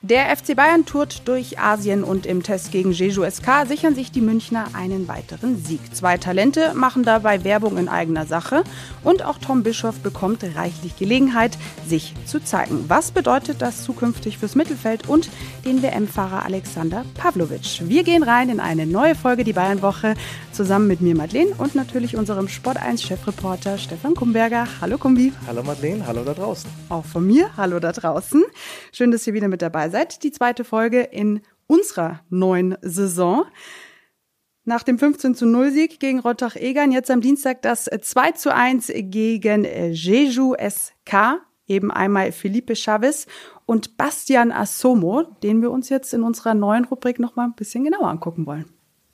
Der FC Bayern tourt durch Asien und im Test gegen Jeju SK sichern sich die Münchner einen weiteren Sieg. 2 Talente machen dabei Werbung in eigener Sache und auch Tom Bischoff bekommt reichlich Gelegenheit, sich zu zeigen. Was bedeutet das zukünftig fürs Mittelfeld und den WM-Fahrer Alexander Pavlovic? Wir gehen rein in eine neue Folge, die Bayern-Woche, zusammen mit mir Madeleine und natürlich unserem Sport1-Chefreporter Stefan Kumberger. Hallo Kumbi. Hallo Madeleine, hallo da draußen. Auch von mir, hallo da draußen. Schön, dass ihr wieder mit dabei seid. Die zweite Folge in unserer neuen Saison. Nach dem 15:0 Sieg gegen Rottach-Egern, jetzt am Dienstag das 2:1 gegen Jeju SK. Eben einmal Felipe Chavez und Bastian Assomo, den wir uns jetzt in unserer neuen Rubrik noch mal ein bisschen genauer angucken wollen.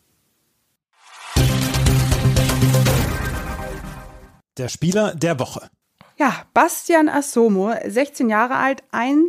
Der Spieler der Woche. Ja, Bastian Assomo, 16 Jahre alt,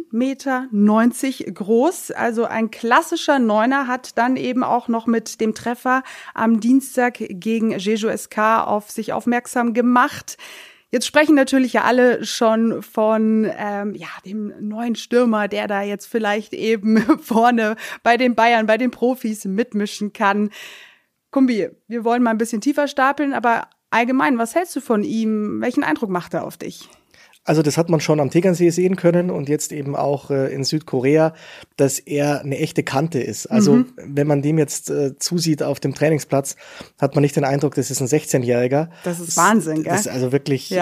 1,90 Meter groß, also ein klassischer Neuner, hat dann eben auch noch mit dem Treffer am Dienstag gegen Jeju SK auf sich aufmerksam gemacht. Jetzt sprechen natürlich ja alle schon von dem neuen Stürmer, der da jetzt vielleicht eben vorne bei den Bayern, bei den Profis mitmischen kann. Kumbi, wir wollen mal ein bisschen tiefer stapeln, aber allgemein, was hältst du von ihm? Welchen Eindruck macht er auf dich? Also das hat man schon am Tegernsee sehen können und jetzt eben auch in Südkorea, dass er eine echte Kante ist. Also wenn man dem jetzt zusieht auf dem Trainingsplatz, hat man nicht den Eindruck, das ist ein 16-Jähriger. Das ist Wahnsinn, gell? Das ist also wirklich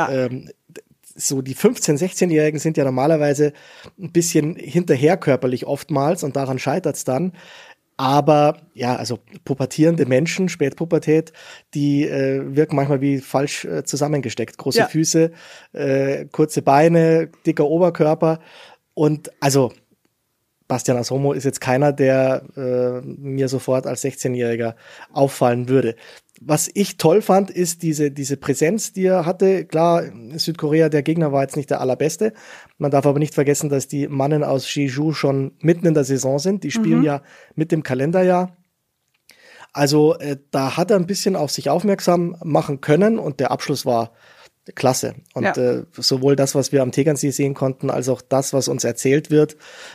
so die 15-, 16-Jährigen sind ja normalerweise ein bisschen hinterher körperlich oftmals und daran scheitert's dann. Aber ja, also pubertierende Menschen, Spätpubertät, die wirken manchmal wie falsch zusammengesteckt. Große Füße, kurze Beine, dicker Oberkörper. Und also Bastian Assomo ist jetzt keiner, der mir sofort als 16-Jähriger auffallen würde. Was ich toll fand, ist diese Präsenz, die er hatte. Klar, Südkorea, der Gegner war jetzt nicht der allerbeste. Man darf aber nicht vergessen, dass die Mannen aus Jeju schon mitten in der Saison sind. Die spielen ja mit dem Kalenderjahr. Also da hat er ein bisschen auf sich aufmerksam machen können und der Abschluss war klasse. Und sowohl das, was wir am Tegernsee sehen konnten, als auch das, was uns erzählt wird,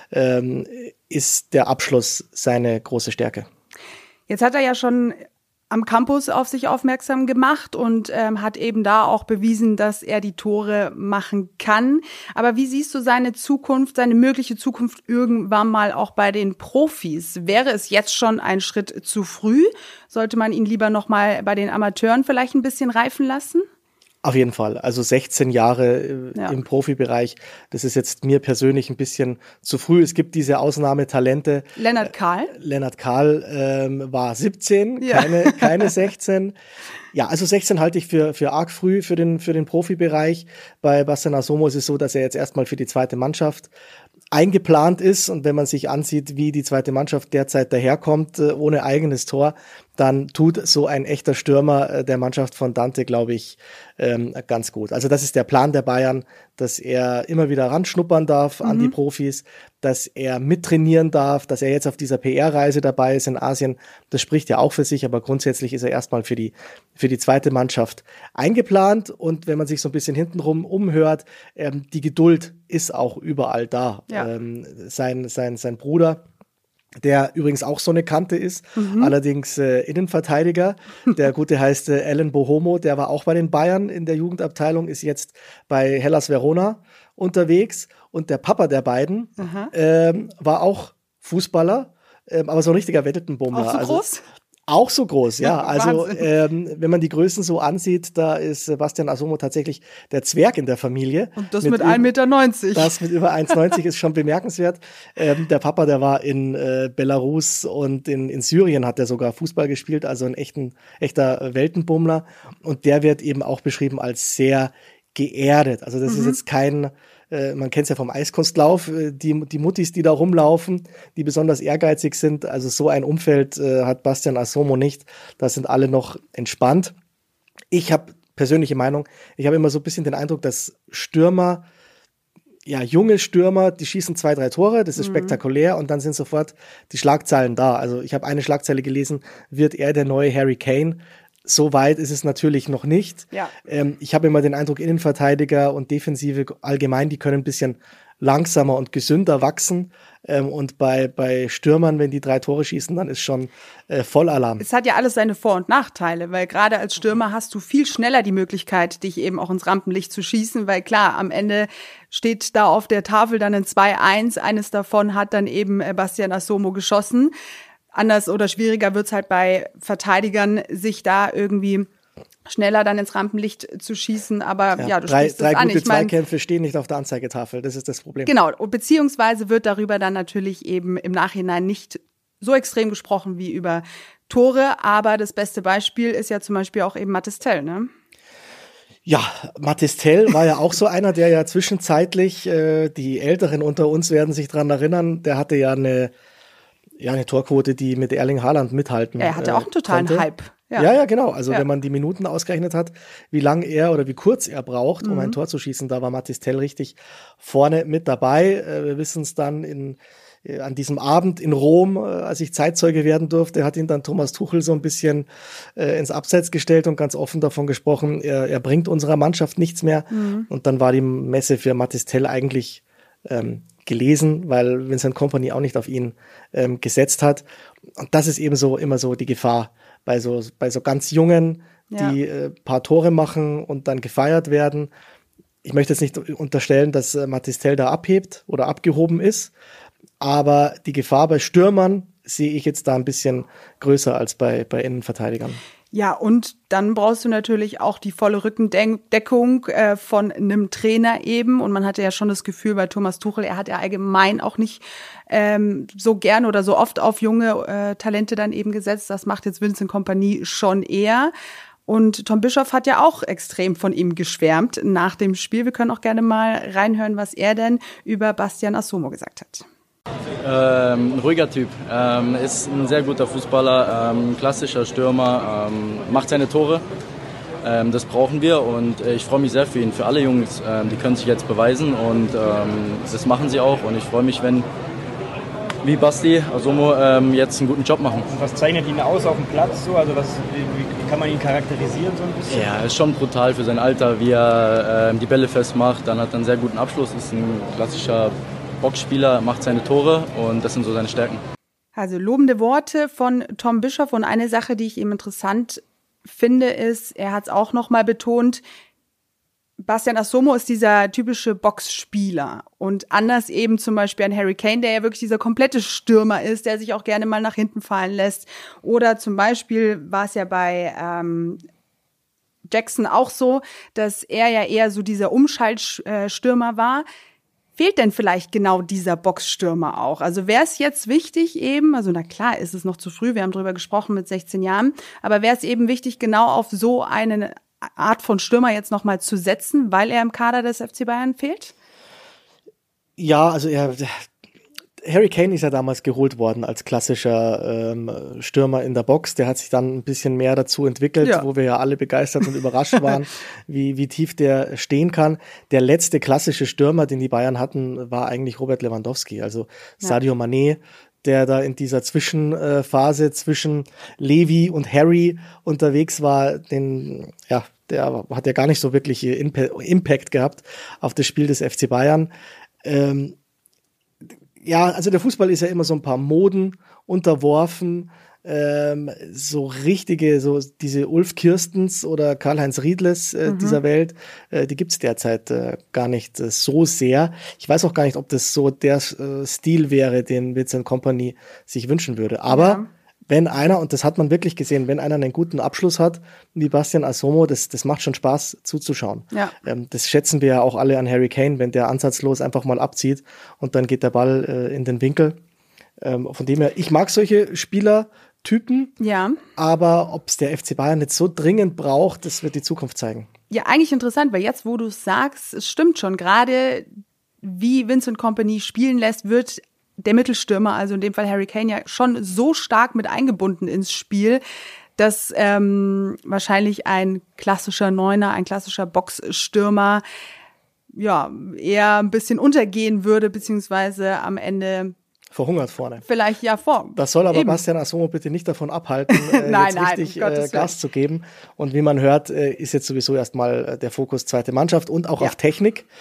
ist der Abschluss seine große Stärke. Jetzt hat er ja schon am Campus auf sich aufmerksam gemacht und hat eben da auch bewiesen, dass er die Tore machen kann. Aber wie siehst du seine Zukunft, seine mögliche Zukunft irgendwann mal auch bei den Profis? Wäre es jetzt schon ein Schritt zu früh? Sollte man ihn lieber noch mal bei den Amateuren vielleicht ein bisschen reifen lassen? Auf jeden Fall. Also 16 Jahre im Profibereich, das ist jetzt mir persönlich ein bisschen zu früh. Es gibt diese Ausnahmetalente. Lennart Kahl? Lennart Kahl war 17, keine 16. Ja, also 16 halte ich für arg früh für den Profibereich. Bei Bastian Assomo ist es so, dass er jetzt erstmal für die zweite Mannschaft eingeplant ist. Und wenn man sich ansieht, wie die zweite Mannschaft derzeit daherkommt, ohne eigenes Tor, dann tut so ein echter Stürmer der Mannschaft von Dante, glaube ich, ganz gut. Also das ist der Plan der Bayern, dass er immer wieder ranschnuppern darf an die Profis, dass er mittrainieren darf, dass er jetzt auf dieser PR-Reise dabei ist in Asien. Das spricht ja auch für sich, aber grundsätzlich ist er erstmal für die zweite Mannschaft eingeplant. Und wenn man sich so ein bisschen hintenrum umhört, die Geduld ist auch überall da. Ja. Sein Bruder, der übrigens auch so eine Kante ist, allerdings Innenverteidiger. Der Gute heißt Alan Bohomo, der war auch bei den Bayern in der Jugendabteilung, ist jetzt bei Hellas Verona unterwegs. Und der Papa der beiden war auch Fußballer, aber so ein richtiger Wetteltenbummler. Auch so groß? Auch so groß, ja. Also wenn man die Größen so ansieht, da ist Bastian Assomo tatsächlich der Zwerg in der Familie. Und das mit 1,90 Meter. Das mit über 1,90 ist schon bemerkenswert. Der Papa, der war in Belarus und in Syrien hat er sogar Fußball gespielt, also ein echter Weltenbummler. Und der wird eben auch beschrieben als sehr geerdet. Also das ist jetzt kein man kennt es ja vom Eiskunstlauf, die Muttis, die da rumlaufen, die besonders ehrgeizig sind. Also so ein Umfeld hat Bastian Assomo nicht. Da sind alle noch entspannt. Ich habe persönliche Meinung, ich habe immer so ein bisschen den Eindruck, dass Stürmer, ja, junge Stürmer, die schießen 2, 3 Tore, das ist spektakulär und dann sind sofort die Schlagzeilen da. Also ich habe eine Schlagzeile gelesen, wird er der neue Harry Kane? So weit ist es natürlich noch nicht. Ja. Ich habe immer den Eindruck, Innenverteidiger und Defensive allgemein, die können ein bisschen langsamer und gesünder wachsen. Und bei Stürmern, wenn die 3 Tore schießen, dann ist schon Vollalarm. Es hat ja alles seine Vor- und Nachteile, weil gerade als Stürmer hast du viel schneller die Möglichkeit, dich eben auch ins Rampenlicht zu schießen, weil klar, am Ende steht da auf der Tafel dann ein 2-1, eines davon hat dann eben Bastian Assomo geschossen. Anders oder schwieriger wird's halt bei Verteidigern, sich da irgendwie schneller dann ins Rampenlicht zu schießen, aber ja, du sprichst es an. Drei gute Zweikämpfe stehen nicht auf der Anzeigetafel, das ist das Problem. Genau, beziehungsweise wird darüber dann natürlich eben im Nachhinein nicht so extrem gesprochen wie über Tore, aber das beste Beispiel ist ja zum Beispiel auch eben Mathys Tel, ne? Ja, Mathys Tel war ja auch so einer, der ja zwischenzeitlich, die Älteren unter uns werden sich dran erinnern, der hatte ja eine Torquote, die mit Erling Haaland mithalten Er hatte auch einen totalen konnte. Hype. Ja, genau. Also wenn man die Minuten ausgerechnet hat, wie lang er oder wie kurz er braucht, um ein Tor zu schießen, da war Mathys Tel richtig vorne mit dabei. Wir wissen es dann an diesem Abend in Rom, als ich Zeitzeuge werden durfte, hat ihn dann Thomas Tuchel so ein bisschen ins Abseits gestellt und ganz offen davon gesprochen, er bringt unserer Mannschaft nichts mehr. Und dann war die Messe für Mathys Tel eigentlich gelesen, weil Vincent Kompany auch nicht auf ihn gesetzt hat. Und das ist eben so immer so die Gefahr bei so ganz Jungen, die paar Tore machen und dann gefeiert werden. Ich möchte jetzt nicht unterstellen, dass Mathys Tel da abhebt oder abgehoben ist, aber die Gefahr bei Stürmern sehe ich jetzt da ein bisschen größer als bei Innenverteidigern. Ja, und dann brauchst du natürlich auch die volle Rückendeckung von einem Trainer eben. Und man hatte ja schon das Gefühl bei Thomas Tuchel, er hat ja allgemein auch nicht so gern oder so oft auf junge Talente dann eben gesetzt. Das macht jetzt Vincent Kompany schon eher. Und Tom Bischoff hat ja auch extrem von ihm geschwärmt nach dem Spiel. Wir können auch gerne mal reinhören, was er denn über Bastian Assomo gesagt hat. Ein ruhiger Typ, ist ein sehr guter Fußballer, klassischer Stürmer, macht seine Tore, das brauchen wir und ich freue mich sehr für ihn, für alle Jungs, die können sich jetzt beweisen und das machen sie auch und ich freue mich, wenn wie Basti Assomo jetzt einen guten Job machen. Und was zeichnet ihn aus auf dem Platz so? Also wie kann man ihn charakterisieren so ein bisschen? Ja, ist schon brutal für sein Alter, wie er die Bälle festmacht, dann hat er einen sehr guten Abschluss, ist ein klassischer Boxspieler, macht seine Tore und das sind so seine Stärken. Also lobende Worte von Tom Bischoff und eine Sache, die ich eben interessant finde, ist, er hat es auch nochmal betont, Bastian Assomo ist dieser typische Boxspieler und anders eben zum Beispiel an Harry Kane, der ja wirklich dieser komplette Stürmer ist, der sich auch gerne mal nach hinten fallen lässt oder zum Beispiel war es ja bei Jackson auch so, dass er ja eher so dieser Umschaltstürmer war. Fehlt denn vielleicht genau dieser Boxstürmer auch? Also wäre es jetzt wichtig eben, also na klar ist es noch zu früh, wir haben drüber gesprochen mit 16 Jahren, aber wäre es eben wichtig, genau auf so eine Art von Stürmer jetzt nochmal zu setzen, weil er im Kader des FC Bayern fehlt? Ja, also Harry Kane ist ja damals geholt worden als klassischer Stürmer in der Box. Der hat sich dann ein bisschen mehr dazu entwickelt, wo wir ja alle begeistert und überrascht waren, wie tief der stehen kann. Der letzte klassische Stürmer, den die Bayern hatten, war eigentlich Robert Lewandowski, also Sadio Mané, der da in dieser Zwischenphase zwischen Levi und Harry unterwegs war. Der hat ja gar nicht so wirklich Impact gehabt auf das Spiel des FC Bayern. Ja, also der Fußball ist ja immer so ein paar Moden unterworfen, so diese Ulf Kirstens oder Karl-Heinz Riedles dieser Welt, die gibt's derzeit gar nicht so sehr. Ich weiß auch gar nicht, ob das so der Stil wäre, den Vincent Kompany sich wünschen würde. Aber wenn einer, und das hat man wirklich gesehen, wenn einer einen guten Abschluss hat, wie Bastian Assomo, das macht schon Spaß zuzuschauen. Ja. Das schätzen wir ja auch alle an Harry Kane, wenn der ansatzlos einfach mal abzieht und dann geht der Ball in den Winkel. Von dem her, ich mag solche Spielertypen, aber ob es der FC Bayern jetzt so dringend braucht, das wird die Zukunft zeigen. Ja, eigentlich interessant, weil jetzt, wo du es sagst, es stimmt schon, gerade wie Vincent Kompany spielen lässt, wird der Mittelstürmer, also in dem Fall Harry Kane, ja schon so stark mit eingebunden ins Spiel, dass wahrscheinlich ein klassischer Neuner, ein klassischer Boxstürmer ja eher ein bisschen untergehen würde, beziehungsweise am Ende verhungert vorne. Vielleicht Das soll aber eben Bastian Assomo bitte nicht davon abhalten, jetzt richtig Gas zu geben. Und wie man hört, ist jetzt sowieso erstmal der Fokus zweite Mannschaft und auch auf Technik.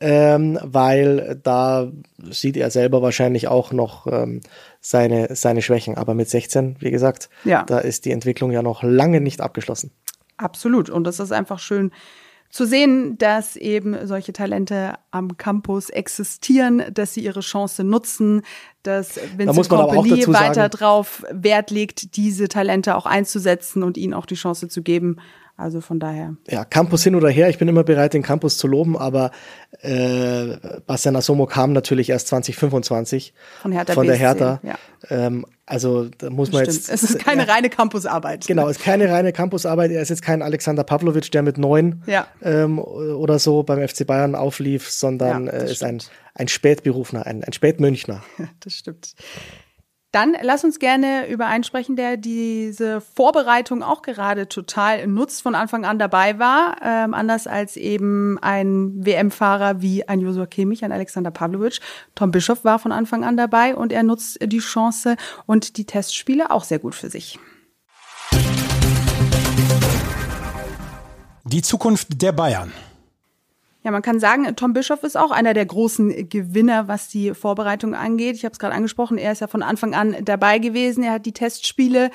weil da sieht er selber wahrscheinlich auch noch seine Schwächen. Aber mit 16, wie gesagt, da ist die Entwicklung ja noch lange nicht abgeschlossen. Absolut. Und das ist einfach schön zu sehen, dass eben solche Talente am Campus existieren, dass sie ihre Chance nutzen, dass Vincent Kompany weiter drauf Wert legt, diese Talente auch einzusetzen und ihnen auch die Chance zu geben. Also von daher. Ja, Campus hin oder her, ich bin immer bereit, den Campus zu loben, aber Bastian Asamoah kam natürlich erst 2025 von der Hertha. Ja. Also da muss man jetzt. Es ist keine reine Campusarbeit. Genau, es ist keine reine Campusarbeit. Er ist jetzt kein Alexander Pavlovic, der mit 9 oder so beim FC Bayern auflief, sondern ist ein Spätberufener, ein Spätmünchner. Das stimmt. Dann lass uns gerne über einen sprechen, der diese Vorbereitung auch gerade total nutzt, von Anfang an dabei war. Anders als eben ein WM-Fahrer wie ein Joshua Kimmich, ein Alexander Pavlovic. Tom Bischoff war von Anfang an dabei und er nutzt die Chance und die Testspiele auch sehr gut für sich. Die Zukunft der Bayern. Ja, man kann sagen, Tom Bischoff ist auch einer der großen Gewinner, was die Vorbereitung angeht. Ich habe es gerade angesprochen, er ist ja von Anfang an dabei gewesen. Er hat die Testspiele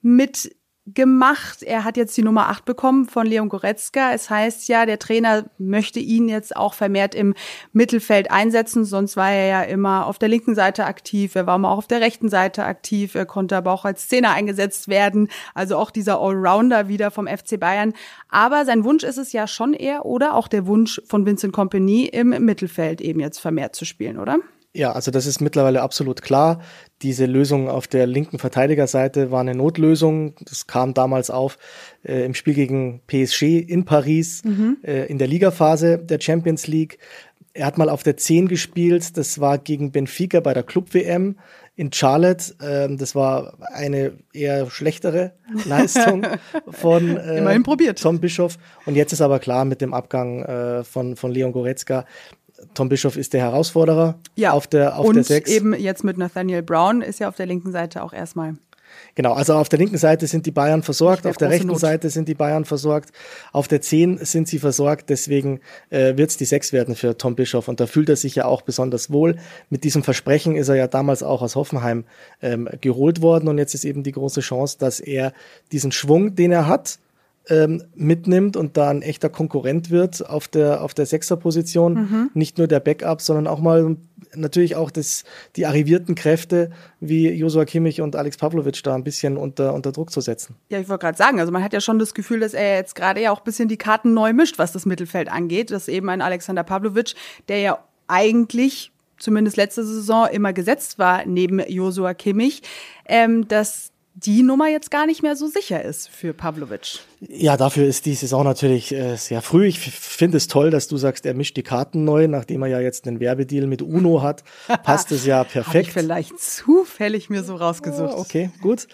mitgemacht. Er hat jetzt die Nummer 8 bekommen von Leon Goretzka. Es heißt ja, der Trainer möchte ihn jetzt auch vermehrt im Mittelfeld einsetzen. Sonst war er ja immer auf der linken Seite aktiv. Er war mal auch auf der rechten Seite aktiv. Er konnte aber auch als Zehner eingesetzt werden. Also auch dieser Allrounder wieder vom FC Bayern. Aber sein Wunsch ist es ja schon eher, oder auch der Wunsch von Vincent Kompany, im Mittelfeld eben jetzt vermehrt zu spielen, oder? Ja, also das ist mittlerweile absolut klar. Diese Lösung auf der linken Verteidigerseite war eine Notlösung. Das kam damals auf im Spiel gegen PSG in Paris, in der Ligaphase der Champions League. Er hat mal auf der 10 gespielt. Das war gegen Benfica bei der Club-WM in Charlotte. Das war eine eher schlechtere Leistung von immerhin probiert. Tom Bischoff. Und jetzt ist aber klar mit dem Abgang von Leon Goretzka, Tom Bischoff ist der Herausforderer auf der 6. Und eben jetzt mit Nathaniel Brown ist ja auf der linken Seite auch erstmal. Genau, also auf der linken Seite sind die Bayern versorgt, auf der rechten Seite sind die Bayern versorgt, auf der 10 sind sie versorgt, deswegen wird es die 6 werden für Tom Bischoff und da fühlt er sich ja auch besonders wohl. Mit diesem Versprechen ist er ja damals auch aus Hoffenheim geholt worden und jetzt ist eben die große Chance, dass er diesen Schwung, den er hat, mitnimmt und da ein echter Konkurrent wird auf der 6er-Position. Nicht nur der Backup, sondern auch mal natürlich auch die arrivierten Kräfte wie Joshua Kimmich und Alex Pavlovic da ein bisschen unter Druck zu setzen. Ja, ich wollte gerade sagen, also man hat ja schon das Gefühl, dass er jetzt gerade ja auch ein bisschen die Karten neu mischt, was das Mittelfeld angeht. Das ist eben ein Alexander Pavlovic, der ja eigentlich zumindest letzte Saison immer gesetzt war neben Joshua Kimmich, dass die Nummer jetzt gar nicht mehr so sicher ist für Pavlovic. Ja, dafür ist die Saison natürlich sehr früh. Ich finde es toll, dass du sagst, er mischt die Karten neu, nachdem er ja jetzt einen Werbedeal mit UNO hat. Passt es ja perfekt. Habe ich vielleicht zufällig mir so rausgesucht. Oh, okay, gut.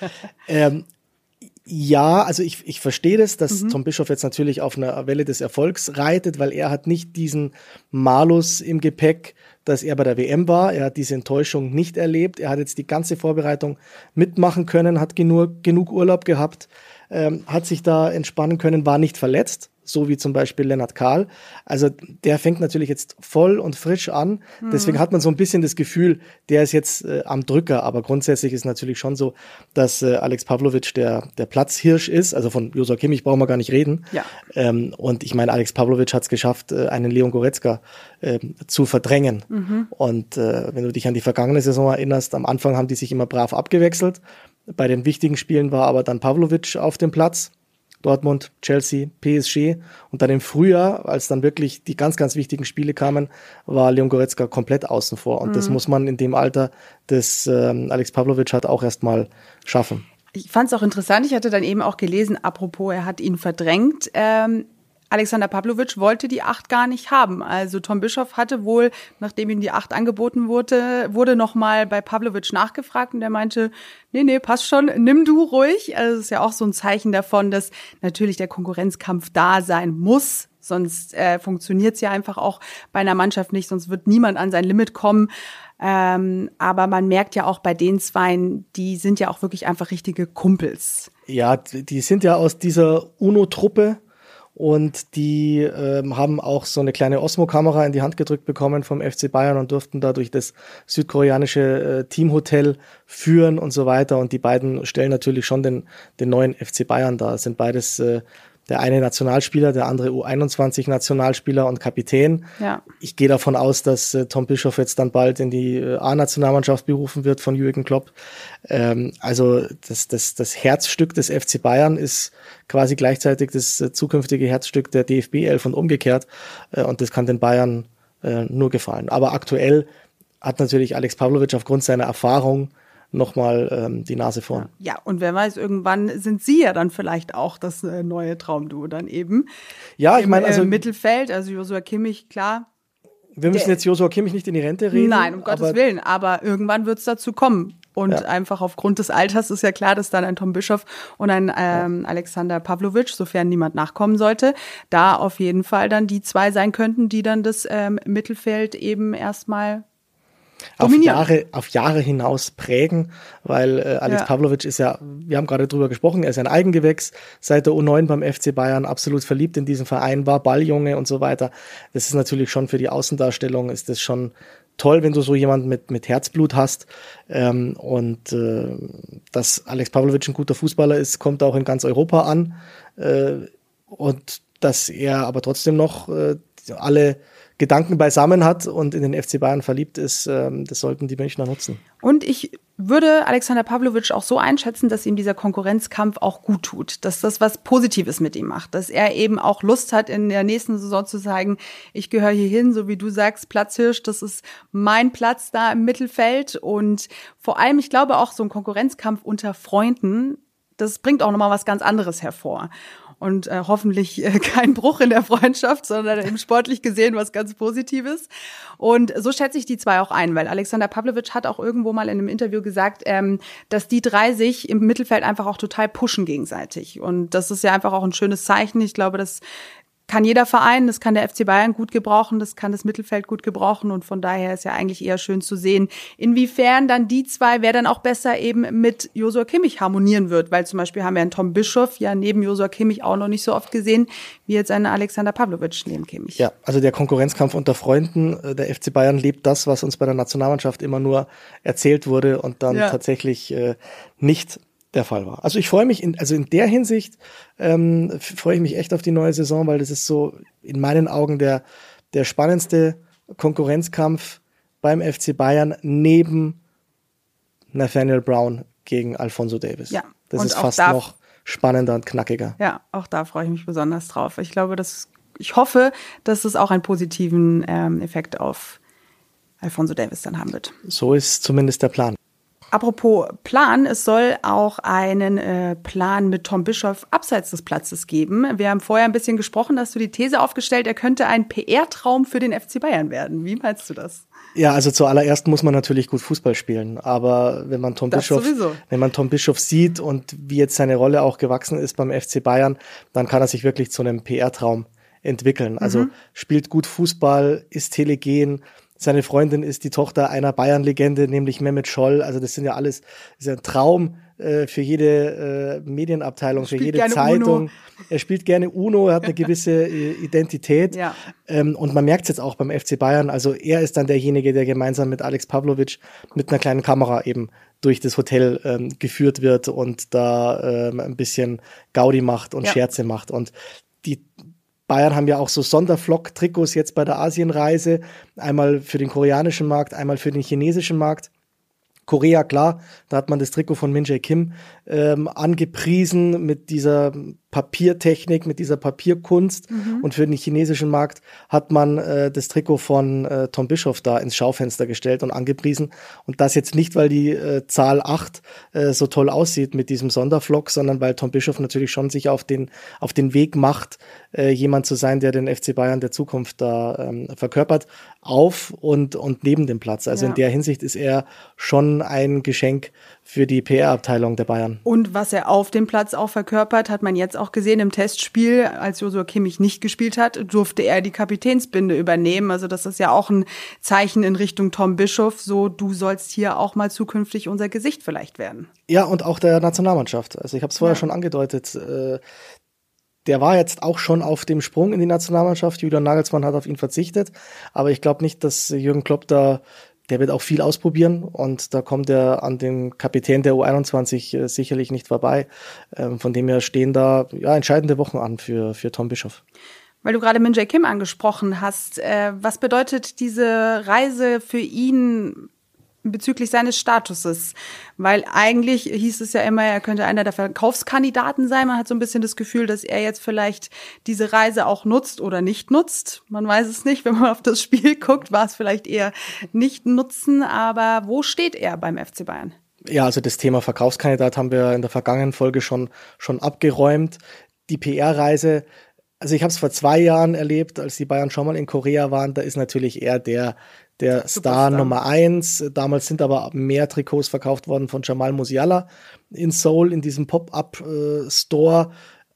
Ja, also ich verstehe das, dass Tom Bischoff jetzt natürlich auf einer Welle des Erfolgs reitet, weil er hat nicht diesen Malus im Gepäck, dass er bei der WM war. Er hat diese Enttäuschung nicht erlebt. Er hat jetzt die ganze Vorbereitung mitmachen können, hat genug Urlaub gehabt, hat sich da entspannen können, war nicht verletzt, so wie zum Beispiel Lennart Kahl. Also der fängt natürlich jetzt voll und frisch an. Deswegen hat man so ein bisschen das Gefühl, der ist jetzt am Drücker. Aber grundsätzlich ist natürlich schon so, dass Alex Pavlovic der Platzhirsch ist. Also von Joshua Kimmich brauchen wir gar nicht reden. Ja. Und ich meine, Alex Pavlovic hat es geschafft, einen Leon Goretzka zu verdrängen. Und wenn du dich an die vergangene Saison erinnerst, am Anfang haben die sich immer brav abgewechselt. Bei den wichtigen Spielen war aber dann Pavlovic auf dem Platz. Dortmund, Chelsea, PSG und dann im Frühjahr, als dann wirklich die ganz, ganz wichtigen Spiele kamen, war Leon Goretzka komplett außen vor und das muss man in dem Alter des Alex Pavlovic hat auch erstmal schaffen. Ich fand es auch interessant, ich hatte dann eben auch gelesen, apropos, er hat ihn verdrängt, Alexander Pavlovic wollte die 8 gar nicht haben. Also Tom Bischoff hatte wohl, nachdem ihm die 8 angeboten wurde nochmal bei Pavlovic nachgefragt und der meinte, nee, passt schon, nimm du ruhig. Also das ist ja auch so ein Zeichen davon, dass natürlich der Konkurrenzkampf da sein muss. Sonst funktioniert es ja einfach auch bei einer Mannschaft nicht, sonst wird niemand an sein Limit kommen. Aber man merkt ja auch bei den Zweien, die sind ja auch wirklich einfach richtige Kumpels. Ja, die sind ja aus dieser UNO-Truppe. und die haben auch so eine kleine Osmo-Kamera in die Hand gedrückt bekommen vom FC Bayern und durften da durch das südkoreanische Teamhotel führen und so weiter. Und die beiden stellen natürlich schon den neuen FC Bayern dar. Es sind beides der eine Nationalspieler, der andere U21-Nationalspieler und Kapitän. Ja. Ich gehe davon aus, dass Tom Bischoff jetzt dann bald in die A-Nationalmannschaft berufen wird von Jürgen Klopp. Also das Herzstück des FC Bayern ist quasi gleichzeitig das zukünftige Herzstück der DFB-11 und umgekehrt. Und das kann den Bayern nur gefallen. Aber aktuell hat natürlich Alex Pavlovic aufgrund seiner Erfahrung nochmal die Nase vorn. Ja, und wer weiß, irgendwann sind sie ja dann vielleicht auch das neue Traumduo dann eben. Ja, ich meine, also im Mittelfeld, also Joshua Kimmich, klar. Wir müssen jetzt Joshua Kimmich nicht in die Rente reden. Nein, um Gottes Willen, aber irgendwann wird es dazu kommen. Und einfach aufgrund des Alters ist ja klar, dass dann ein Tom Bischoff und ein Alexander Pavlovic, sofern niemand nachkommen sollte, da auf jeden Fall dann die zwei sein könnten, die dann das Mittelfeld eben erstmal auf Jahre hinaus prägen, weil Alex Pavlovic ist ja, wir haben gerade drüber gesprochen, er ist ein Eigengewächs, seit der U9 beim FC Bayern absolut verliebt in diesen Verein, war Balljunge und so weiter. Das ist natürlich schon für die Außendarstellung, ist das schon toll, wenn du so jemanden mit Herzblut hast. Dass Alex Pavlovic ein guter Fußballer ist, kommt auch in ganz Europa an. Und dass er aber trotzdem noch alle Gedanken beisammen hat und in den FC Bayern verliebt ist, das sollten die Münchner nutzen. Und ich würde Alexander Pavlovic auch so einschätzen, dass ihm dieser Konkurrenzkampf auch gut tut, dass das was Positives mit ihm macht, dass er eben auch Lust hat, in der nächsten Saison zu sagen, ich gehöre hier hin, so wie du sagst, Platzhirsch, das ist mein Platz da im Mittelfeld. Und vor allem, ich glaube auch so ein Konkurrenzkampf unter Freunden, das bringt auch nochmal was ganz anderes hervor. Und hoffentlich kein Bruch in der Freundschaft, sondern eben sportlich gesehen was ganz Positives. Und so schätze ich die zwei auch ein, weil Alexander Pavlovic hat auch irgendwo mal in einem Interview gesagt, dass die drei sich im Mittelfeld einfach auch total pushen gegenseitig. Und das ist ja einfach auch ein schönes Zeichen. Ich glaube, das kann jeder Verein, das kann der FC Bayern gut gebrauchen, das kann das Mittelfeld gut gebrauchen und von daher ist ja eigentlich eher schön zu sehen, inwiefern dann die zwei, wer dann auch besser eben mit Joshua Kimmich harmonieren wird, weil zum Beispiel haben wir einen Tom Bischoff ja neben Joshua Kimmich auch noch nicht so oft gesehen, wie jetzt einen Alexander Pavlovic neben Kimmich. Ja, also der Konkurrenzkampf unter Freunden, der FC Bayern lebt das, was uns bei der Nationalmannschaft immer nur erzählt wurde und dann tatsächlich nicht der Fall war. Also ich freue mich, in der Hinsicht freue ich mich echt auf die neue Saison, weil das ist so in meinen Augen der spannendste Konkurrenzkampf beim FC Bayern neben Nathaniel Brown gegen Alphonso Davies. Ja. Das ist fast noch spannender und knackiger. Ja, auch da freue ich mich besonders drauf. Ich hoffe, dass es auch einen positiven Effekt auf Alphonso Davies dann haben wird. So ist zumindest der Plan. Apropos Plan, es soll auch einen Plan mit Tom Bischoff abseits des Platzes geben. Wir haben vorher ein bisschen gesprochen, hast du die These aufgestellt, er könnte ein PR-Traum für den FC Bayern werden. Wie meinst du das? Ja, also zuallererst muss man natürlich gut Fußball spielen. Aber wenn man Tom Bischoff sieht und wie jetzt seine Rolle auch gewachsen ist beim FC Bayern, dann kann er sich wirklich zu einem PR-Traum entwickeln. Also spielt gut Fußball, ist telegen. Seine Freundin ist die Tochter einer Bayern-Legende, nämlich Mehmet Scholl. Also das sind ja alles, ist ja ein Traum für jede Medienabteilung, für jede Zeitung. Uno. Er spielt gerne Uno, er hat eine gewisse Identität. Ja. Und man merkt es jetzt auch beim FC Bayern. Also er ist dann derjenige, der gemeinsam mit Alex Pavlovic mit einer kleinen Kamera eben durch das Hotel geführt wird und da ein bisschen Gaudi macht und Scherze macht. Und die Bayern haben ja auch so Sonderflock-Trikots jetzt bei der Asienreise. Einmal für den koreanischen Markt, einmal für den chinesischen Markt. Korea, klar, da hat man das Trikot von Min Jae Kim angepriesen mit dieser Papiertechnik, mit dieser Papierkunst. Und für den chinesischen Markt hat man das Trikot von Tom Bischoff da ins Schaufenster gestellt und angepriesen. Und das jetzt nicht, weil die Zahl 8 so toll aussieht mit diesem Sonderflock, sondern weil Tom Bischoff natürlich schon sich auf den Weg macht, jemand zu sein, der den FC Bayern der Zukunft da verkörpert, auf und neben dem Platz. Also in der Hinsicht ist er schon ein Geschenk für die PR-Abteilung der Bayern. Und was er auf dem Platz auch verkörpert, hat man jetzt auch gesehen im Testspiel, als Joshua Kimmich nicht gespielt hat, durfte er die Kapitänsbinde übernehmen. Also das ist ja auch ein Zeichen in Richtung Tom Bischoff, so du sollst hier auch mal zukünftig unser Gesicht vielleicht werden. Ja, und auch der Nationalmannschaft. Also ich habe es vorher schon angedeutet, der war jetzt auch schon auf dem Sprung in die Nationalmannschaft. Julian Nagelsmann hat auf ihn verzichtet. Aber ich glaube nicht, dass Jürgen Klopp der wird auch viel ausprobieren. Und da kommt er an den Kapitän der U21 sicherlich nicht vorbei. Von dem her stehen da entscheidende Wochen an für Tom Bischoff. Weil du gerade Min-Jae Kim angesprochen hast, was bedeutet diese Reise für ihn bezüglich seines Statuses? Weil eigentlich hieß es ja immer, er könnte einer der Verkaufskandidaten sein. Man hat so ein bisschen das Gefühl, dass er jetzt vielleicht diese Reise auch nutzt oder nicht nutzt. Man weiß es nicht. Wenn man auf das Spiel guckt, war es vielleicht eher nicht nutzen. Aber wo steht er beim FC Bayern? Ja, also das Thema Verkaufskandidat haben wir in der vergangenen Folge schon abgeräumt. Die PR-Reise, also ich habe es vor 2 Jahren erlebt, als die Bayern schon mal in Korea waren. Da ist natürlich eher der Star Nummer 1. Damals sind aber mehr Trikots verkauft worden von Jamal Musiala in Seoul, in diesem Pop-Up-Store.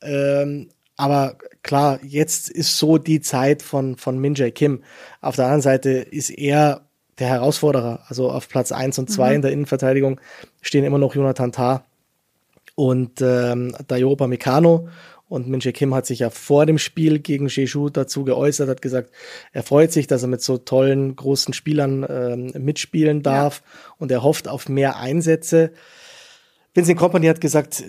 Aber klar, jetzt ist so die Zeit von Min-Jae Kim. Auf der anderen Seite ist er der Herausforderer. Also auf Platz 1 und 2 in der Innenverteidigung stehen immer noch Jonathan Tah und Dayot Upamecano. Und Min-Jae Kim hat sich ja vor dem Spiel gegen Jeju dazu geäußert, hat gesagt, er freut sich, dass er mit so tollen, großen Spielern mitspielen darf und er hofft auf mehr Einsätze. Vincent Kompany hat gesagt,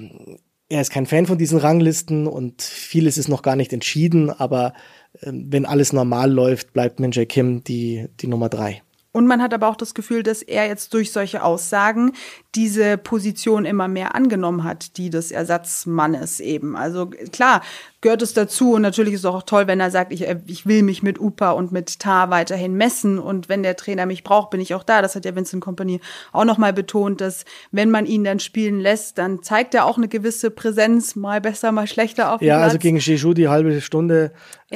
er ist kein Fan von diesen Ranglisten und vieles ist noch gar nicht entschieden, aber wenn alles normal läuft, bleibt Min-Jae Kim die Nummer 3. Und man hat aber auch das Gefühl, dass er jetzt durch solche Aussagen diese Position immer mehr angenommen hat, die des Ersatzmannes eben. Also klar gehört es dazu und natürlich ist es auch toll, wenn er sagt, ich will mich mit Upa und mit Tah weiterhin messen und wenn der Trainer mich braucht, bin ich auch da. Das hat ja Vincent Kompany auch nochmal betont, dass wenn man ihn dann spielen lässt, dann zeigt er auch eine gewisse Präsenz, mal besser, mal schlechter auf dem Platz. Also gegen Jeju die halbe Stunde,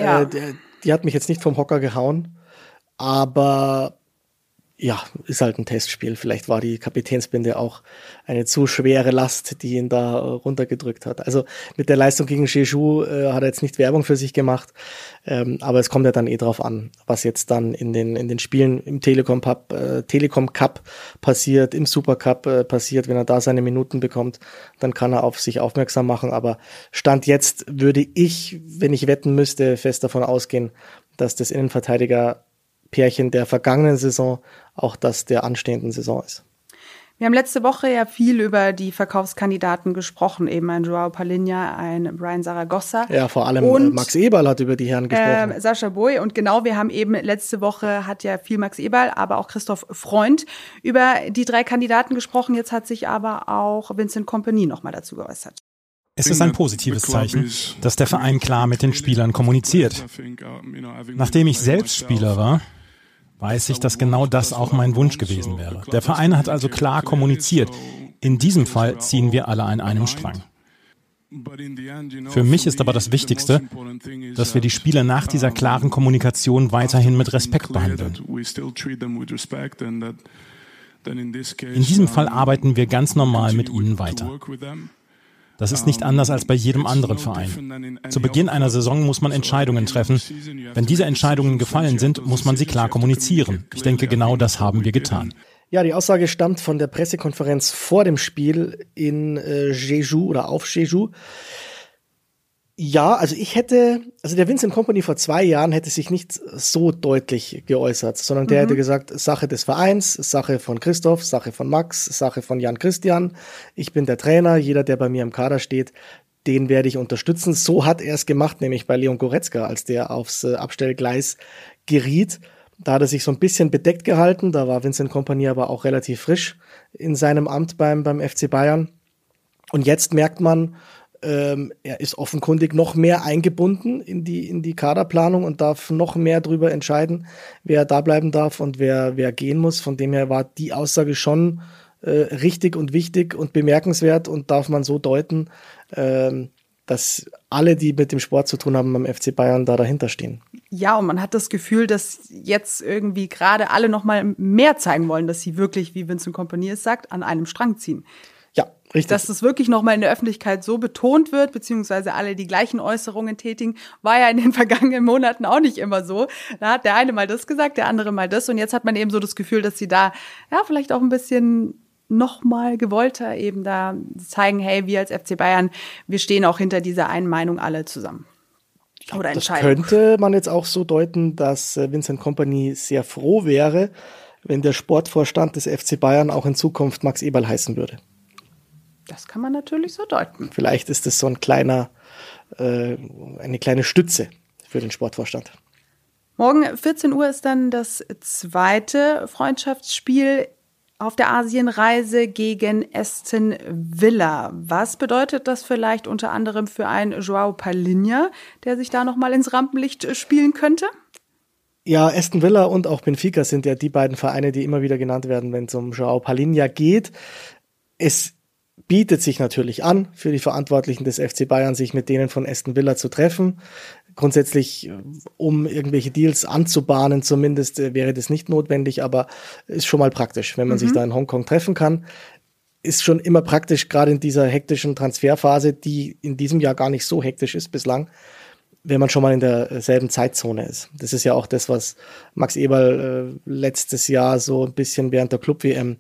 die hat mich jetzt nicht vom Hocker gehauen, aber ja, ist halt ein Testspiel. Vielleicht war die Kapitänsbinde auch eine zu schwere Last, die ihn da runtergedrückt hat. Also mit der Leistung gegen Jeju hat er jetzt nicht Werbung für sich gemacht, aber es kommt ja dann drauf an, was jetzt dann in den Spielen im Telekom Cup passiert, im Supercup passiert. Wenn er da seine Minuten bekommt, dann kann er auf sich aufmerksam machen. Aber Stand jetzt würde ich, wenn ich wetten müsste, fest davon ausgehen, dass das Innenverteidiger-Pärchen der vergangenen Saison auch das der anstehenden Saison ist. Wir haben letzte Woche ja viel über die Verkaufskandidaten gesprochen, eben ein Joao Palhinha, ein Brian Zaragoza. Ja, vor allem Max Eberl hat über die Herren gesprochen. Sascha Boy und genau, wir haben eben letzte Woche hat ja viel Max Eberl, aber auch Christoph Freund über die 3 Kandidaten gesprochen. Jetzt hat sich aber auch Vincent Kompany nochmal dazu geäußert. Es ist ein positives Zeichen, dass der Verein klar mit den Spielern kommuniziert. Nachdem ich selbst Spieler war, weiß ich, dass genau das auch mein Wunsch gewesen wäre. Der Verein hat also klar kommuniziert. In diesem Fall ziehen wir alle an einem Strang. Für mich ist aber das Wichtigste, dass wir die Spieler nach dieser klaren Kommunikation weiterhin mit Respekt behandeln. In diesem Fall arbeiten wir ganz normal mit ihnen weiter. Das ist nicht anders als bei jedem anderen Verein. Zu Beginn einer Saison muss man Entscheidungen treffen. Wenn diese Entscheidungen gefallen sind, muss man sie klar kommunizieren. Ich denke, genau das haben wir getan. Ja, die Aussage stammt von der Pressekonferenz vor dem Spiel in Jeju oder auf Jeju. Ja, also der Vincent Kompany vor 2 Jahren hätte sich nicht so deutlich geäußert, sondern der hätte gesagt, Sache des Vereins, Sache von Christoph, Sache von Max, Sache von Jan Christian. Ich bin der Trainer, jeder, der bei mir im Kader steht, den werde ich unterstützen. So hat er es gemacht, nämlich bei Leon Goretzka, als der aufs Abstellgleis geriet. Da hat er sich so ein bisschen bedeckt gehalten, da war Vincent Kompany aber auch relativ frisch in seinem Amt beim FC Bayern. Und jetzt merkt man, er ist offenkundig noch mehr eingebunden in die Kaderplanung und darf noch mehr darüber entscheiden, wer da bleiben darf und wer gehen muss. Von dem her war die Aussage schon richtig und wichtig und bemerkenswert und darf man so deuten, dass alle, die mit dem Sport zu tun haben beim FC Bayern, da dahinter stehen. Ja, und man hat das Gefühl, dass jetzt irgendwie gerade alle noch mal mehr zeigen wollen, dass sie wirklich, wie Vincent Kompany es sagt, an einem Strang ziehen. Ja, richtig. Dass das wirklich nochmal in der Öffentlichkeit so betont wird, beziehungsweise alle die gleichen Äußerungen tätigen, war ja in den vergangenen Monaten auch nicht immer so. Da hat der eine mal das gesagt, der andere mal das. Und jetzt hat man eben so das Gefühl, dass sie da ja vielleicht auch ein bisschen noch mal gewollter eben da zeigen, hey, wir als FC Bayern, wir stehen auch hinter dieser einen Meinung alle zusammen. Oder Entscheidung. Das könnte man jetzt auch so deuten, dass Vincent Kompany sehr froh wäre, wenn der Sportvorstand des FC Bayern auch in Zukunft Max Eberl heißen würde. Das kann man natürlich so deuten. Vielleicht ist es so eine kleine Stütze für den Sportvorstand. Morgen 14 Uhr ist dann das zweite Freundschaftsspiel auf der Asienreise gegen Aston Villa. Was bedeutet das vielleicht unter anderem für einen João Palhinha, der sich da nochmal ins Rampenlicht spielen könnte? Ja, Aston Villa und auch Benfica sind ja die beiden Vereine, die immer wieder genannt werden, wenn es um João Palhinha geht. Es bietet sich natürlich an, für die Verantwortlichen des FC Bayern, sich mit denen von Aston Villa zu treffen. Grundsätzlich, um irgendwelche Deals anzubahnen zumindest, wäre das nicht notwendig, aber ist schon mal praktisch, wenn man sich da in Hongkong treffen kann. Ist schon immer praktisch, gerade in dieser hektischen Transferphase, die in diesem Jahr gar nicht so hektisch ist bislang, wenn man schon mal in derselben Zeitzone ist. Das ist ja auch das, was Max Eberl letztes Jahr so ein bisschen während der Club-WM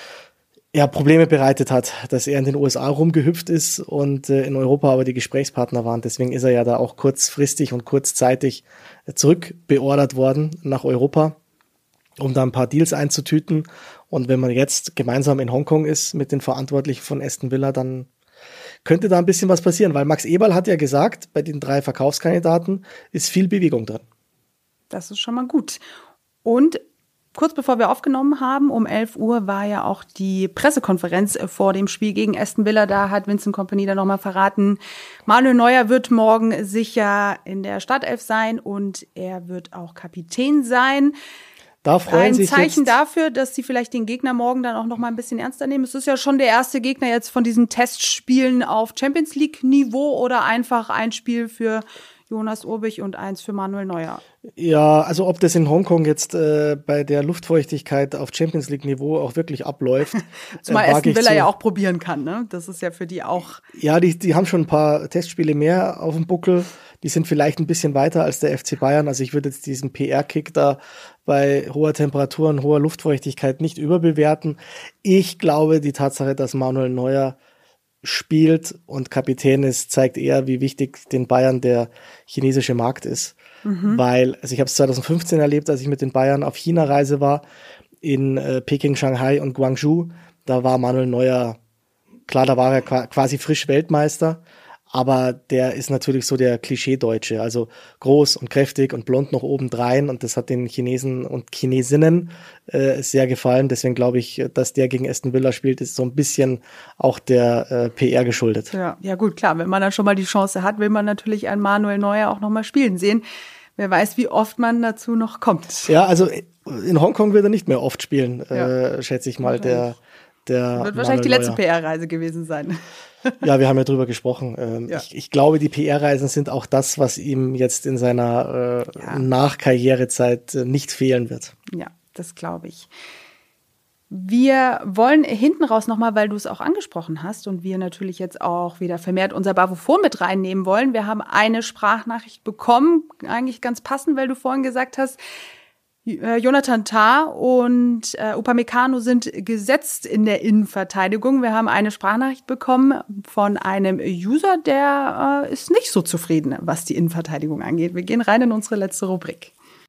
Probleme bereitet hat, dass er in den USA rumgehüpft ist und in Europa aber die Gesprächspartner waren. Deswegen ist er ja da auch kurzfristig und kurzzeitig zurückbeordert worden nach Europa, um da ein paar Deals einzutüten. Und wenn man jetzt gemeinsam in Hongkong ist mit den Verantwortlichen von Aston Villa, dann könnte da ein bisschen was passieren, weil Max Eberl hat ja gesagt, bei den 3 Verkaufskandidaten ist viel Bewegung drin. Das ist schon mal gut. Und kurz bevor wir aufgenommen haben, um 11 Uhr war ja auch die Pressekonferenz vor dem Spiel gegen Aston Villa. Da hat Vincent Kompany dann nochmal verraten, Manuel Neuer wird morgen sicher in der Startelf sein und er wird auch Kapitän sein. Da freuen sich ein Zeichen dafür, dass sie vielleicht den Gegner morgen dann auch noch mal ein bisschen ernster nehmen. Es ist ja schon der erste Gegner jetzt von diesen Testspielen auf Champions League Niveau oder einfach ein Spiel für Jonas Urbich und eins für Manuel Neuer. Ja, also ob das in Hongkong jetzt bei der Luftfeuchtigkeit auf Champions League Niveau auch wirklich abläuft. Zumal Aston Villa ja auch probieren kann, ne? Das ist ja für die auch. Ja, die haben schon ein paar Testspiele mehr auf dem Buckel. Die sind vielleicht ein bisschen weiter als der FC Bayern. Also ich würde jetzt diesen PR-Kick da bei hoher Temperatur und hoher Luftfeuchtigkeit nicht überbewerten. Ich glaube, die Tatsache, dass Manuel Neuer spielt und Kapitän ist, zeigt eher, wie wichtig den Bayern der chinesische Markt ist. Weil, also ich habe es 2015 erlebt, als ich mit den Bayern auf China-Reise war, in Peking, Shanghai und Guangzhou. Da war Manuel Neuer, klar, da war er quasi frisch Weltmeister, aber der ist natürlich so der Klischee-Deutsche, also groß und kräftig und blond noch obendrein und das hat den Chinesen und Chinesinnen sehr gefallen. Deswegen glaube ich, dass der gegen Aston Villa spielt, ist so ein bisschen auch der PR geschuldet. Ja gut, klar, wenn man dann schon mal die Chance hat, will man natürlich einen Manuel Neuer auch noch mal spielen sehen. Wer weiß, wie oft man dazu noch kommt. Ja, also in Hongkong wird er nicht mehr oft spielen, schätze ich mal, der wird wahrscheinlich die letzte PR-Reise gewesen sein. Ja, wir haben ja drüber gesprochen. Ich glaube, die PR-Reisen sind auch das, was ihm jetzt in seiner Nachkarrierezeit nicht fehlen wird. Ja, das glaube ich. Wir wollen hinten raus nochmal, weil du es auch angesprochen hast und wir natürlich jetzt auch wieder vermehrt unser Bavofon mit reinnehmen wollen. Wir haben eine Sprachnachricht bekommen, eigentlich ganz passend, weil du vorhin gesagt hast, Jonathan Tah und Upamecano sind gesetzt in der Innenverteidigung. Wir haben eine Sprachnachricht bekommen von einem User, der ist nicht so zufrieden, was die Innenverteidigung angeht. Wir gehen rein in unsere letzte Rubrik.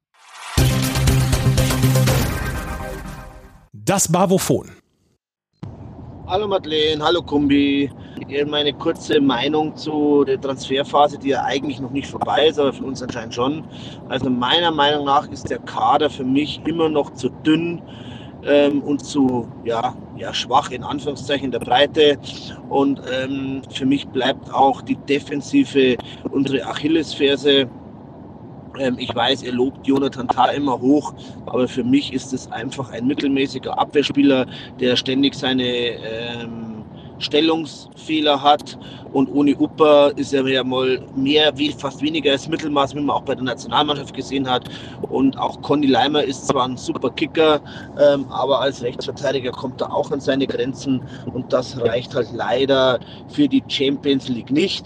Das Bavofon. Hallo Madeleine, hallo Kumbi. Meine kurze Meinung zu der Transferphase, die ja eigentlich noch nicht vorbei ist, aber für uns anscheinend schon. Also meiner Meinung nach ist der Kader für mich immer noch zu dünn und zu schwach in Anführungszeichen in der Breite. Und für mich bleibt auch die Defensive unsere Achillesferse. Ich weiß, ihr lobt Jonathan Tah immer hoch, aber für mich ist es einfach ein mittelmäßiger Abwehrspieler, der ständig seine Stellungsfehler hat. Und ohne Upper ist er ja mal fast weniger als Mittelmaß, wie man auch bei der Nationalmannschaft gesehen hat. Und auch Conny Leimer ist zwar ein super Kicker, aber als Rechtsverteidiger kommt er auch an seine Grenzen. Und das reicht halt leider für die Champions League nicht.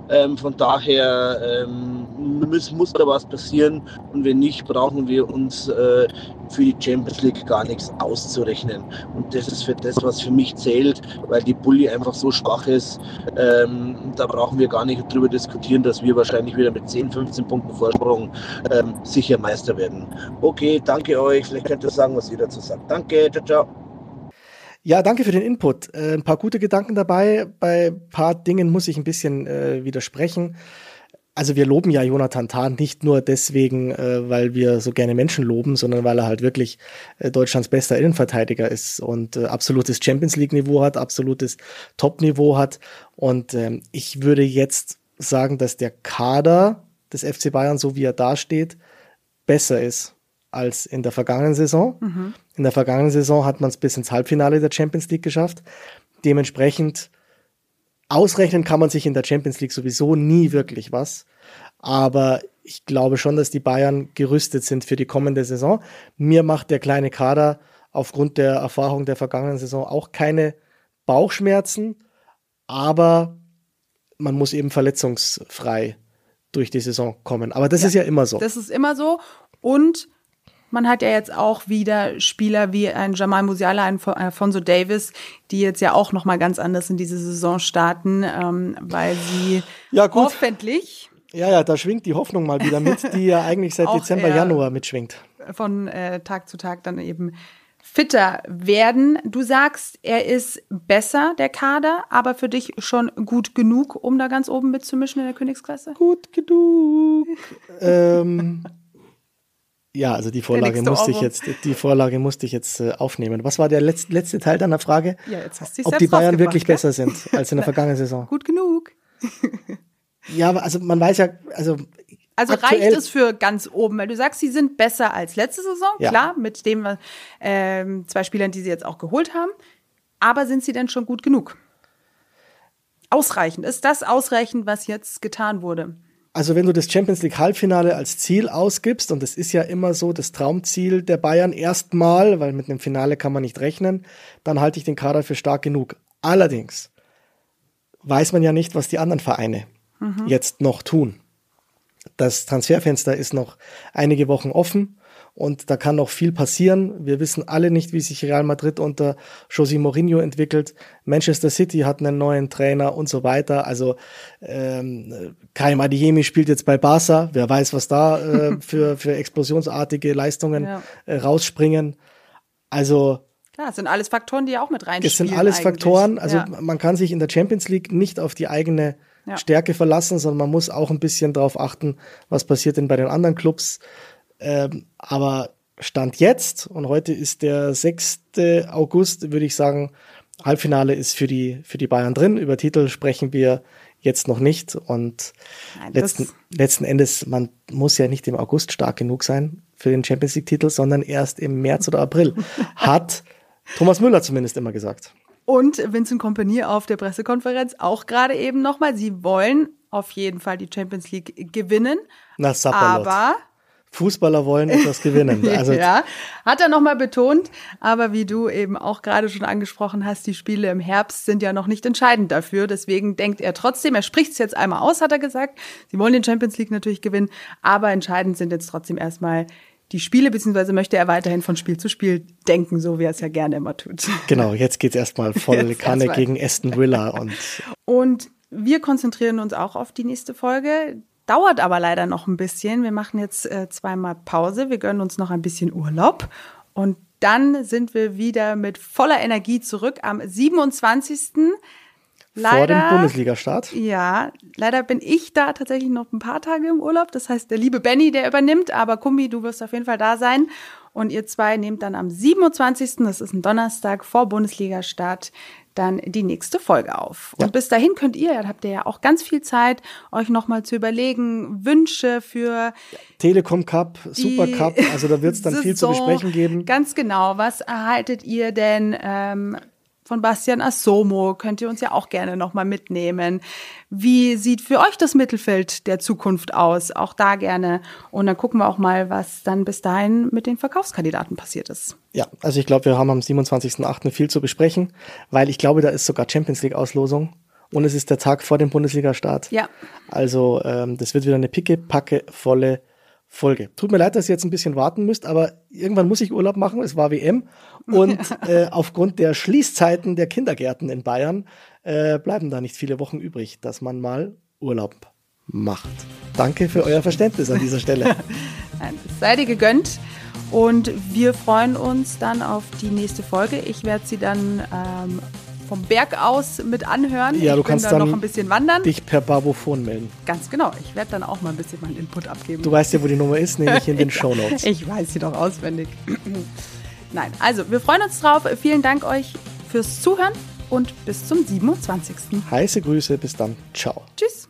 Von daher muss da was passieren und wenn nicht, brauchen wir uns für die Champions League gar nichts auszurechnen. Und das ist für das, was für mich zählt, weil die Bulli einfach so schwach ist. Da brauchen wir gar nicht drüber diskutieren, dass wir wahrscheinlich wieder mit 10, 15 Punkten Vorsprung sicher Meister werden. Okay, danke euch. Vielleicht könnt ihr sagen, was ihr dazu sagt. Danke, ciao, ciao. Ja, danke für den Input. Ein paar gute Gedanken dabei. Bei ein paar Dingen muss ich ein bisschen widersprechen. Also wir loben ja Jonathan Tah nicht nur deswegen, weil wir so gerne Menschen loben, sondern weil er halt wirklich Deutschlands bester Innenverteidiger ist und absolutes Champions-League-Niveau hat, absolutes Top-Niveau hat. Und ich würde jetzt sagen, dass der Kader des FC Bayern, so wie er dasteht, besser ist als in der vergangenen Saison. Mhm. In der vergangenen Saison hat man es bis ins Halbfinale der Champions League geschafft. Dementsprechend ausrechnen kann man sich in der Champions League sowieso nie wirklich was. Aber ich glaube schon, dass die Bayern gerüstet sind für die kommende Saison. Mir macht der kleine Kader aufgrund der Erfahrung der vergangenen Saison auch keine Bauchschmerzen. Aber man muss eben verletzungsfrei durch die Saison kommen. Aber das ist ja immer so. Das ist immer so. Und man hat ja jetzt auch wieder Spieler wie ein Jamal Musiala, ein Alphonso Davies, die jetzt ja auch nochmal ganz anders in diese Saison starten, weil sie hoffentlich... Ja, da schwingt die Hoffnung mal wieder mit, die ja eigentlich seit Dezember, Januar mitschwingt. Von Tag zu Tag dann eben fitter werden. Du sagst, er ist besser, der Kader, aber für dich schon gut genug, um da ganz oben mitzumischen in der Königsklasse? Gut genug. Ja, also die Vorlage musste ich jetzt aufnehmen. Was war der letzte Teil deiner Frage? Ja, jetzt hast du ob die Bayern wirklich besser sind als in der vergangenen Saison? Gut genug. Ja, also man weiß ja, also reicht es für ganz oben, weil du sagst, sie sind besser als letzte Saison, klar, mit dem 2 Spielern, die sie jetzt auch geholt haben. Aber sind sie denn schon gut genug? Ausreichend. Ist das ausreichend, was jetzt getan wurde? Also wenn du das Champions League Halbfinale als Ziel ausgibst, und das ist ja immer so das Traumziel der Bayern erstmal, weil mit einem Finale kann man nicht rechnen, dann halte ich den Kader für stark genug. Allerdings weiß man ja nicht, was die anderen Vereine jetzt noch tun. Das Transferfenster ist noch einige Wochen offen und da kann noch viel passieren. Wir wissen alle nicht, wie sich Real Madrid unter José Mourinho entwickelt. Manchester City hat einen neuen Trainer und so weiter. Also Karim Adeyemi spielt jetzt bei Barca. Wer weiß, was da für explosionsartige Leistungen rausspringen. Also klar, das sind alles Faktoren, die ja auch mit reinspielen. Das sind alles Faktoren. Also man kann sich in der Champions League nicht auf die eigene Stärke verlassen, sondern man muss auch ein bisschen darauf achten, was passiert denn bei den anderen Clubs. Aber Stand jetzt, und heute ist der 6. August, würde ich sagen, Halbfinale ist für die Bayern drin. Über Titel sprechen wir jetzt noch nicht. Und letzten Endes, man muss ja nicht im August stark genug sein für den Champions League-Titel, sondern erst im März oder April. Hat Thomas Müller zumindest immer gesagt. Und Vincent Kompany auf der Pressekonferenz auch gerade eben nochmal. Sie wollen auf jeden Fall die Champions League gewinnen. Na, Sapperlot. Aber Fußballer wollen etwas gewinnen. Also ja, hat er nochmal betont. Aber wie du eben auch gerade schon angesprochen hast, die Spiele im Herbst sind ja noch nicht entscheidend dafür. Deswegen denkt er trotzdem, er spricht es jetzt einmal aus, hat er gesagt. Sie wollen den Champions League natürlich gewinnen. Aber entscheidend sind jetzt trotzdem erstmal die Spiele, beziehungsweise möchte er weiterhin von Spiel zu Spiel denken, so wie er es ja gerne immer tut. Genau, jetzt geht's erstmal voll Kanne gegen Aston Villa. Und wir konzentrieren uns auch auf die nächste Folge. Dauert aber leider noch ein bisschen. Wir machen jetzt 2-mal Pause. Wir gönnen uns noch ein bisschen Urlaub. Und dann sind wir wieder mit voller Energie zurück am 27. Leider, vor dem Bundesliga-Start? Ja, leider bin ich da tatsächlich noch ein paar Tage im Urlaub. Das heißt, der liebe Benny, der übernimmt. Aber Kumbi, du wirst auf jeden Fall da sein. Und ihr 2 nehmt dann am 27., das ist ein Donnerstag, vor Bundesliga-Start, dann die nächste Folge auf. Ja. Und bis dahin könnt ihr, habt ihr ja auch ganz viel Zeit, euch nochmal zu überlegen, Wünsche für Telekom Cup, Super Cup, also da wird es dann viel zu besprechen geben. Ganz genau, was erhaltet ihr denn von Bastian Assomo? Könnt ihr uns ja auch gerne nochmal mitnehmen. Wie sieht für euch das Mittelfeld der Zukunft aus? Auch da gerne. Und dann gucken wir auch mal, was dann bis dahin mit den Verkaufskandidaten passiert ist. Ja, also ich glaube, wir haben am 27.08. viel zu besprechen, weil ich glaube, da ist sogar Champions League Auslosung. und es ist der Tag vor dem Bundesliga-Start. Ja. Also das wird wieder eine picke-packe-volle Folge. Tut mir leid, dass ihr jetzt ein bisschen warten müsst, aber irgendwann muss ich Urlaub machen. Es war WM und aufgrund der Schließzeiten der Kindergärten in Bayern bleiben da nicht viele Wochen übrig, dass man mal Urlaub macht. Danke für euer Verständnis an dieser Stelle. Sei dir gegönnt und wir freuen uns dann auf die nächste Folge. Ich werde sie dann vom Berg aus mit anhören. Ja, du kannst dann noch ein bisschen wandern. Dich per Babophon melden. Ganz genau. Ich werde dann auch mal ein bisschen meinen Input abgeben. Du weißt ja, wo die Nummer ist, nämlich in den Shownotes. Ich weiß sie doch auswendig. Nein, also wir freuen uns drauf. Vielen Dank euch fürs Zuhören und bis zum 27. Heiße Grüße, bis dann. Ciao. Tschüss.